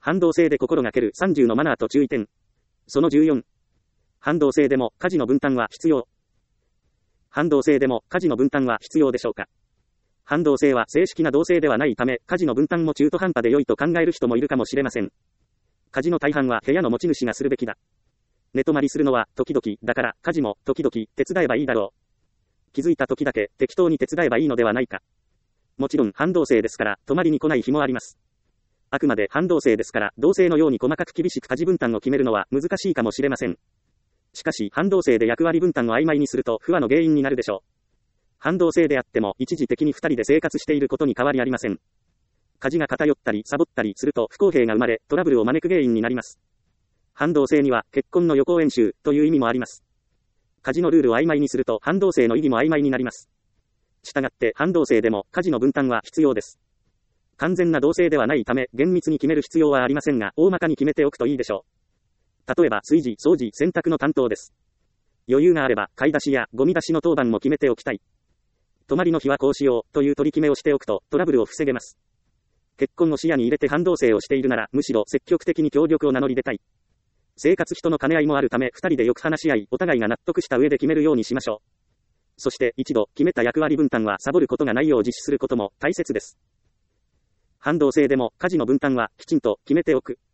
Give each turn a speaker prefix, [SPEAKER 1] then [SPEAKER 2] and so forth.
[SPEAKER 1] 反動性で心がける30のマナーと注意点。その14。反動性でも家事の分担は必要。反動性でも家事の分担は必要でしょうか。反動性は正式な動性ではないため、家事の分担も中途半端で良いと考える人もいるかもしれません。家事の大半は部屋の持ち主がするべきだ。寝泊まりするのは時々だから、家事も時々手伝えばいいだろう。気づいた時だけ適当に手伝えばいいのではないか。もちろん反動性ですから、泊まりに来ない日もあります。あくまで反動性ですから、動性のように細かく厳しく家事分担を決めるのは難しいかもしれません。しかし、反動性で役割分担を曖昧にすると不和の原因になるでしょう。反動性であっても、一時的に二人で生活していることに変わりありません。家事が偏ったりサボったりすると不公平が生まれ、トラブルを招く原因になります。反動性には、結婚の予行演習という意味もあります。家事のルールを曖昧にすると、反動性の意義も曖昧になります。したがって、反動性でも家事の分担は必要です。完全な同性ではないため、厳密に決める必要はありませんが、大まかに決めておくといいでしょう。例えば、炊事、掃除、洗濯の担当です。余裕があれば、買い出しやゴミ出しの当番も決めておきたい。泊まりの日はこうしようという取り決めをしておくと、トラブルを防げます。結婚を視野に入れて反動性をしているなら、むしろ積極的に協力を名乗り出たい。生活費との兼ね合いもあるため、二人でよく話し合い、お互いが納得した上で決めるようにしましょう。そして、一度決めた役割分担はサボることがないよう実施することも大切です。反動性でも家事の分担はきちんと決めておく。